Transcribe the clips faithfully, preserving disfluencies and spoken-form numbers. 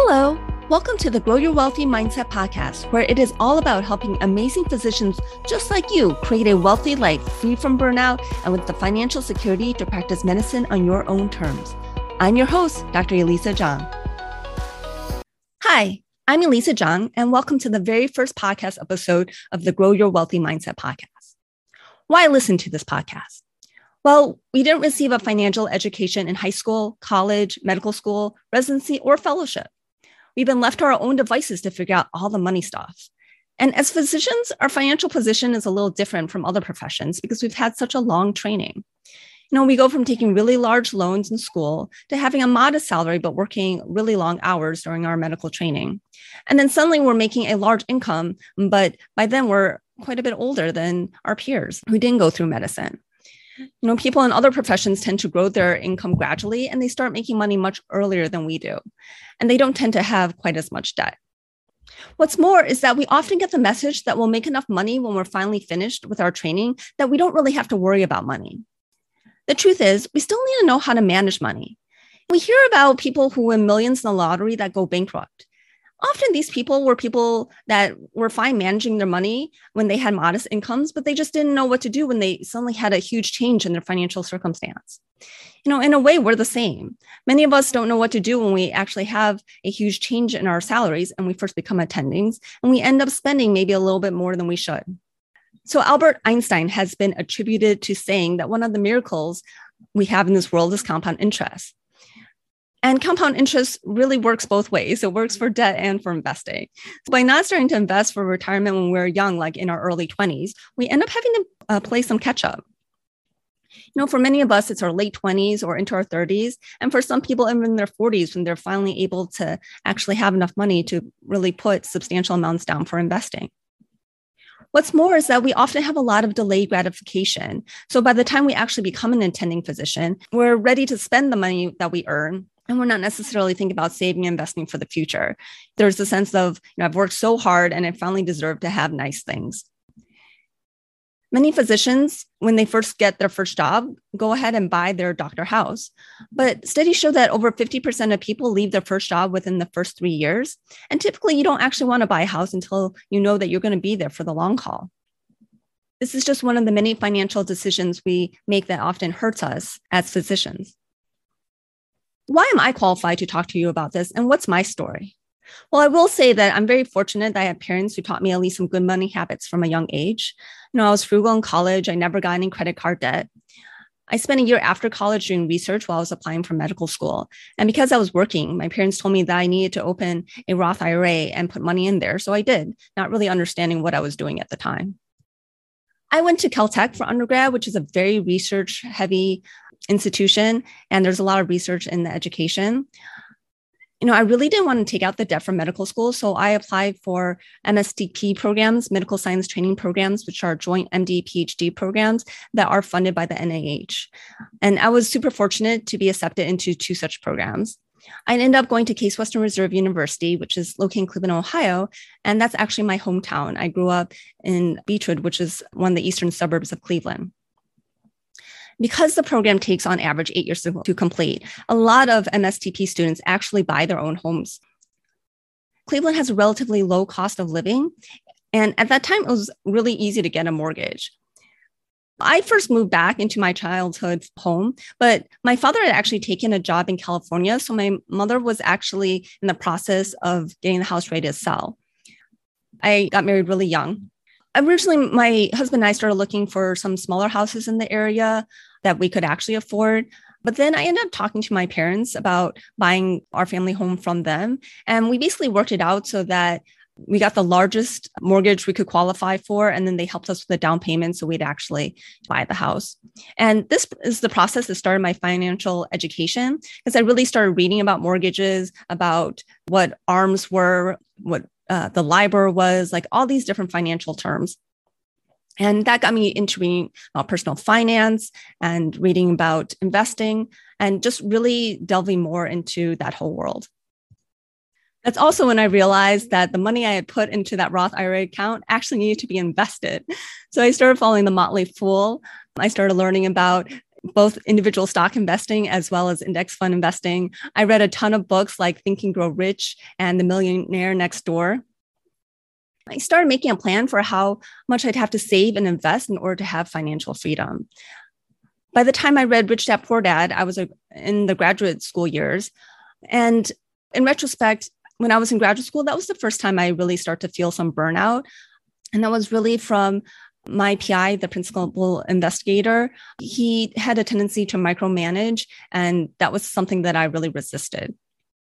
Hello, welcome to the Grow Your Wealthy Mindset podcast, where it is all about helping amazing physicians just like you create a wealthy life free from burnout and with the financial security to practice medicine on your own terms. I'm your host, Doctor Elisa Zhang. Hi, I'm Elisa Zhang, and welcome to the very first podcast episode of the Grow Your Wealthy Mindset podcast. Why listen to this podcast? Well, we didn't receive a financial education in high school, college, medical school, residency, or fellowship. We've been left to our own devices to figure out all the money stuff. And as physicians, our financial position is a little different from other professions because we've had such a long training. You know, we go from taking really large loans in school to having a modest salary, but working really long hours during our medical training. And then suddenly we're making a large income, but by then we're quite a bit older than our peers who didn't go through medicine. You know, people in other professions tend to grow their income gradually, and they start making money much earlier than we do. And they don't tend to have quite as much debt. What's more is that we often get the message that we'll make enough money when we're finally finished with our training that we don't really have to worry about money. The truth is, we still need to know how to manage money. We hear about people who win millions in the lottery that go bankrupt. Often these people were people that were fine managing their money when they had modest incomes, but they just didn't know what to do when they suddenly had a huge change in their financial circumstance. You know, in a way, we're the same. Many of us don't know what to do when we actually have a huge change in our salaries and we first become attendings, and we end up spending maybe a little bit more than we should. So Albert Einstein has been attributed to saying that one of the miracles we have in this world is compound interest. And compound interest really works both ways. It works for debt and for investing. So by not starting to invest for retirement when we're young, like in our early twenties, we end up having to uh, play some catch up. You know, for many of us, it's our late twenties or into our thirties. And for some people, even in their forties, when they're finally able to actually have enough money to really put substantial amounts down for investing. What's more is that we often have a lot of delayed gratification. So by the time we actually become an attending physician, we're ready to spend the money that we earn. And we're not necessarily thinking about saving and investing for the future. There's a sense of, you know, I've worked so hard and I finally deserve to have nice things. Many physicians, when they first get their first job, go ahead and buy their doctor house. But studies show that over fifty percent of people leave their first job within the first three years. And typically you don't actually want to buy a house until you know that you're going to be there for the long haul. This is just one of the many financial decisions we make that often hurts us as physicians. Why am I qualified to talk to you about this, and what's my story? Well, I will say that I'm very fortunate that I have parents who taught me at least some good money habits from a young age. You know, I was frugal in college. I never got any credit card debt. I spent a year after college doing research while I was applying for medical school. And because I was working, my parents told me that I needed to open a Roth I R A and put money in there. So I did, not really understanding what I was doing at the time. I went to Caltech for undergrad, which is a very research-heavy institution, and there's a lot of research in the education. You know, I really didn't want to take out the debt from medical school, so I applied for M S T P programs, medical science training programs, which are joint M D P H D programs that are funded by the N I H. And I was super fortunate to be accepted into two such programs. I ended up going to Case Western Reserve University, which is located in Cleveland, Ohio, and that's actually my hometown. I grew up in Beechwood, which is one of the eastern suburbs of Cleveland. Because the program takes on average eight years to, to complete, a lot of M S T P students actually buy their own homes. Cleveland has a relatively low cost of living, and at that time, it was really easy to get a mortgage. I first moved back into my childhood home, but my father had actually taken a job in California, so my mother was actually in the process of getting the house ready to sell. I got married really young. Originally, my husband and I started looking for some smaller houses in the area that we could actually afford. But then I ended up talking to my parents about buying our family home from them. And we basically worked it out so that we got the largest mortgage we could qualify for, and then they helped us with the down payment so we'd actually buy the house. And this is the process that started my financial education, because I really started reading about mortgages, about what ARMs were, what uh, the LIBOR was, like all these different financial terms. And that got me into reading about personal finance and reading about investing and just really delving more into that whole world. That's also when I realized that the money I had put into that Roth I R A account actually needed to be invested. So I started following The Motley Fool. I started learning about both individual stock investing as well as index fund investing. I read a ton of books like Think and Grow Rich and The Millionaire Next Door. I started making a plan for how much I'd have to save and invest in order to have financial freedom. By the time I read Rich Dad Poor Dad, I was in the graduate school years. And in retrospect, when I was in graduate school, that was the first time I really started to feel some burnout. And that was really from my P I, the principal investigator. He had a tendency to micromanage, and that was something that I really resisted.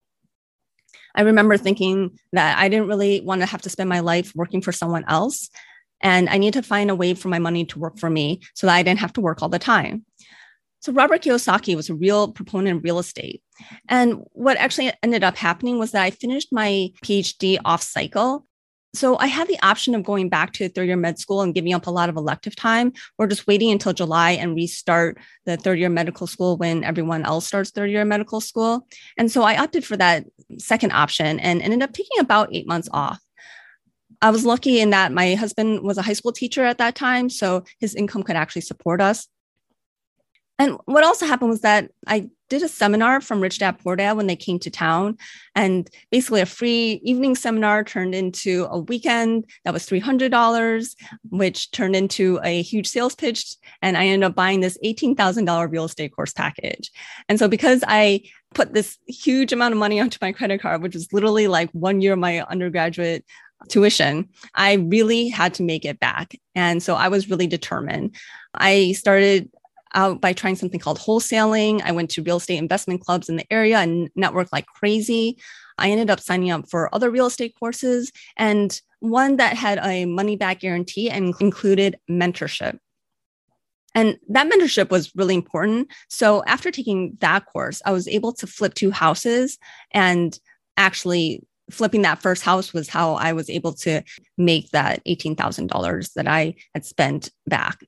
I remember thinking that I didn't really want to have to spend my life working for someone else, and I need to find a way for my money to work for me so that I didn't have to work all the time. So Robert Kiyosaki was a real proponent of real estate. And what actually ended up happening was that I finished my PhD off cycle. So I had the option of going back to third year med school and giving up a lot of elective time, or just waiting until July and restart the third year medical school when everyone else starts third year medical school. And so I opted for that second option and ended up taking about eight months off. I was lucky in that my husband was a high school teacher at that time, so his income could actually support us. And what also happened was that I did a seminar from Rich Dad Poor Dad when they came to town. And basically a free evening seminar turned into a weekend that was three hundred dollars, which turned into a huge sales pitch. And I ended up buying this eighteen thousand dollars real estate course package. And so because I put this huge amount of money onto my credit card, which was literally like one year of my undergraduate tuition, I really had to make it back. And so I was really determined. I started out by trying something called wholesaling. I went to real estate investment clubs in the area and networked like crazy. I ended up signing up for other real estate courses, and one that had a money back guarantee and included mentorship. And that mentorship was really important. So after taking that course, I was able to flip two houses, and actually flipping that first house was how I was able to make that eighteen thousand dollars that I had spent back.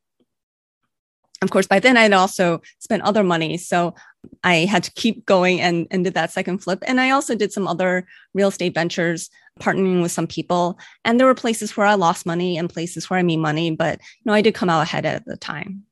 Of course, by then I'd also spent other money. So I had to keep going and, and did that second flip. And I also did some other real estate ventures, partnering with some people. And there were places where I lost money and places where I made money, but you know, I did come out ahead at the time.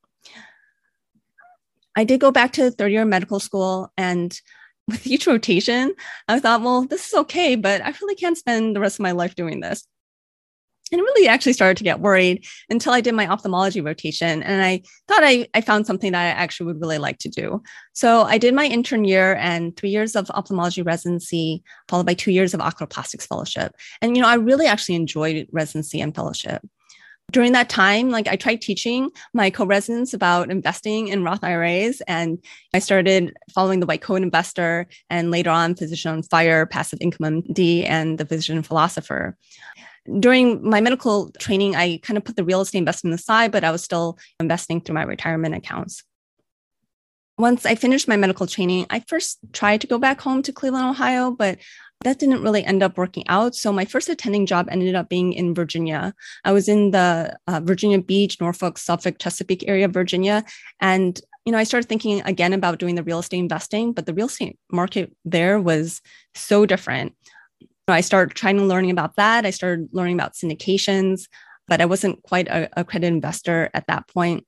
I did go back to third year medical school, and with each rotation, I thought, well, this is okay, but I really can't spend the rest of my life doing this. And really actually started to get worried until I did my ophthalmology rotation. And I thought I, I found something that I actually would really like to do. So I did my intern year and three years of ophthalmology residency, followed by two years of oculoplastics fellowship. And, you know, I really actually enjoyed residency and fellowship. During that time, like I tried teaching my co-residents about investing in Roth I R As, and I started following the White Coat Investor, and later on Physician on Fire, Passive Income M D, and the Physician Philosopher. During my medical training, I kind of put the real estate investment aside, but I was still investing through my retirement accounts. Once I finished my medical training, I first tried to go back home to Cleveland, Ohio, but that didn't really end up working out. So my first attending job ended up being in Virginia. I was in the uh, Virginia Beach, Norfolk, Suffolk, Chesapeake area of Virginia. And, you know, I started thinking again about doing the real estate investing, but the real estate market there was so different. I started trying to learning about that. I started learning about syndications, but I wasn't quite a accredited investor at that point.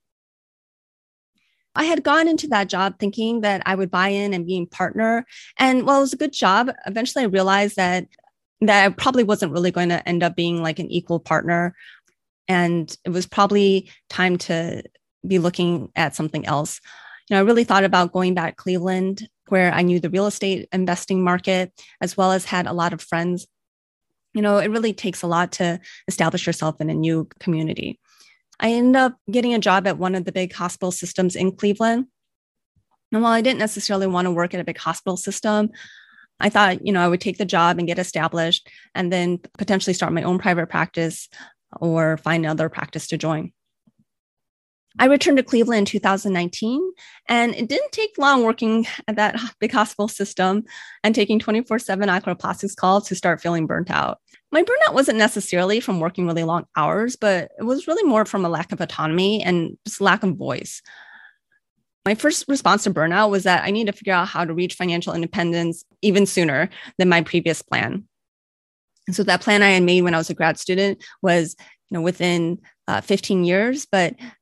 I had gone into that job thinking that I would buy in and be a partner. And while it was a good job, eventually I realized that, that I probably wasn't really going to end up being like an equal partner. And it was probably time to be looking at something else. You know, I really thought about going back to Cleveland, where I knew the real estate investing market, as well as had a lot of friends. You know, it really takes a lot to establish yourself in a new community. I ended up getting a job at one of the big hospital systems in Cleveland. And while I didn't necessarily want to work at a big hospital system, I thought, you know, I would take the job and get established and then potentially start my own private practice or find another practice to join. I returned to Cleveland in two thousand nineteen, and it didn't take long working at that big hospital system and taking twenty-four seven oculoplastics calls to start feeling burnt out. My burnout wasn't necessarily from working really long hours, but it was really more from a lack of autonomy and just lack of voice. My first response to burnout was that I need to figure out how to reach financial independence even sooner than my previous plan. And so that plan I had made when I was a grad student was, you know, within uh, fifteen years, but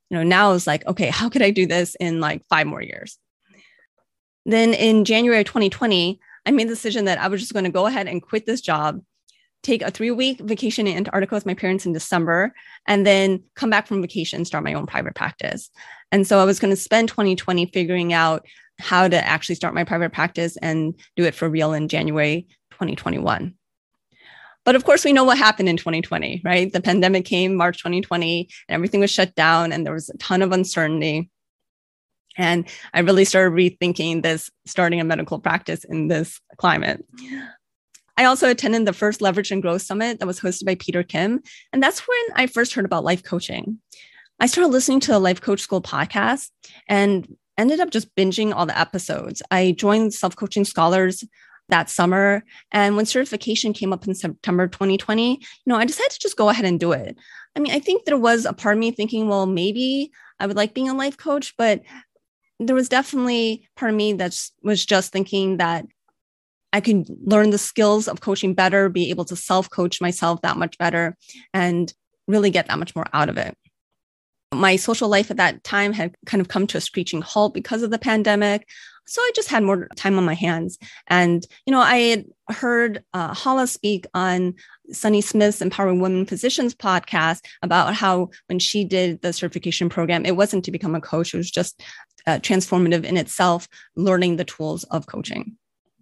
You know, now it's like, okay, how could I do this in like five more years? Then in January of twenty twenty, I made the decision that I was just going to go ahead and quit this job, take a three-week vacation in Antarctica with my parents in December, and then come back from vacation and start my own private practice. And so I was going to spend twenty twenty figuring out how to actually start my private practice and do it for real in January twenty twenty-one. But of course, we know what happened in twenty twenty, right? The pandemic came March twenty twenty, and everything was shut down, and there was a ton of uncertainty. And I really started rethinking this, starting a medical practice in this climate. I also attended the first Leverage and Growth Summit that was hosted by Peter Kim. And that's when I first heard about life coaching. I started listening to the Life Coach School podcast and ended up just binging all the episodes. I joined Self-Coaching Scholars that summer. And when certification came up in September twenty twenty, you know, I decided to just go ahead and do it. I mean, I think there was a part of me thinking, well, maybe I would like being a life coach, but there was definitely part of me that was just thinking that I could learn the skills of coaching better, be able to self-coach myself that much better, and really get that much more out of it. My social life at that time had kind of come to a screeching halt because of the pandemic. So I just had more time on my hands. And, you know, I had heard uh, Hala speak on Sunny Smith's Empowering Women Physicians podcast about how when she did the certification program, it wasn't to become a coach. It was just uh, transformative in itself, learning the tools of coaching.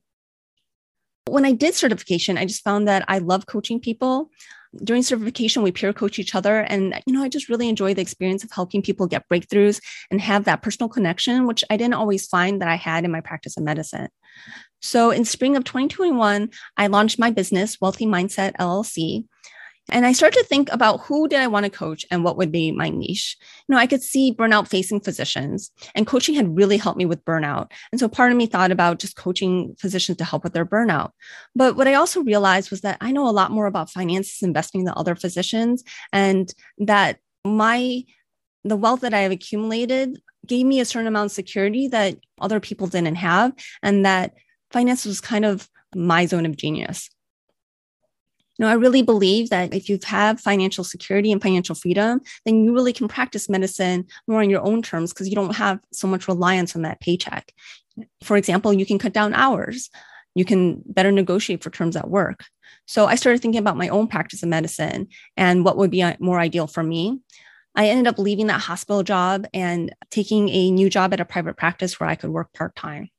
When I did certification, I just found that I love coaching people. During certification, we peer coach each other. And, you know, I just really enjoy the experience of helping people get breakthroughs and have that personal connection, which I didn't always find that I had in my practice of medicine. So in spring of twenty twenty-one, I launched my business, Wealthy Mindset L L C. And I started to think about who did I want to coach and what would be my niche. You know, I could see burnout facing physicians, and coaching had really helped me with burnout. And so part of me thought about just coaching physicians to help with their burnout. But what I also realized was that I know a lot more about finances, investing than other physicians, and that my the wealth that I have accumulated gave me a certain amount of security that other people didn't have, and that finance was kind of my zone of genius. You know, I really believe that if you have financial security and financial freedom, then you really can practice medicine more on your own terms because you don't have so much reliance on that paycheck. For example, you can cut down hours. You can better negotiate for terms at work. So I started thinking about my own practice of medicine and what would be more ideal for me. I ended up leaving that hospital job and taking a new job at a private practice where I could work part-time.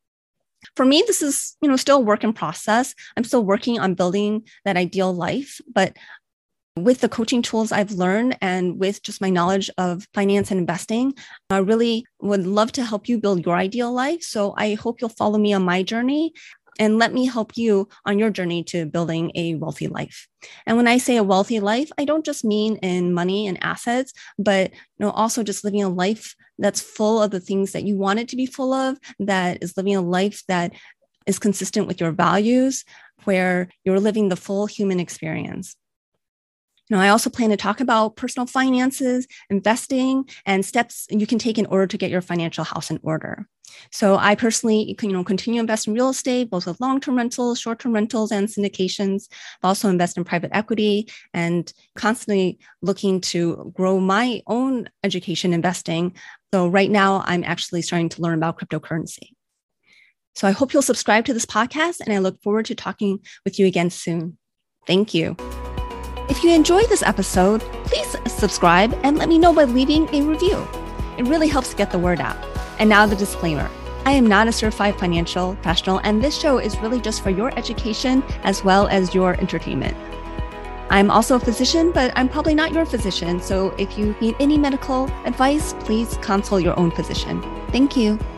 For me, this is, you know, still a work in process. I'm still working on building that ideal life, but with the coaching tools I've learned and with just my knowledge of finance and investing, I really would love to help you build your ideal life. So I hope you'll follow me on my journey and let me help you on your journey to building a wealthy life. And when I say a wealthy life, I don't just mean in money and assets, but you know, also just living a life that's full of the things that you want it to be full of, that is living a life that is consistent with your values, where you're living the full human experience. You know, I also plan to talk about personal finances, investing, and steps you can take in order to get your financial house in order. So I personally, you know, continue to invest in real estate, both with long-term rentals, short-term rentals, and syndications. I also invest in private equity and constantly looking to grow my own education investing. So right now, I'm actually starting to learn about cryptocurrency. So I hope you'll subscribe to this podcast, and I look forward to talking with you again soon. Thank you. If you enjoyed this episode, please subscribe and let me know by leaving a review. It really helps get the word out. And now the disclaimer. I am not a certified financial professional, and this show is really just for your education as well as your entertainment. I'm also a physician, but I'm probably not your physician. So if you need any medical advice, please consult your own physician. Thank you.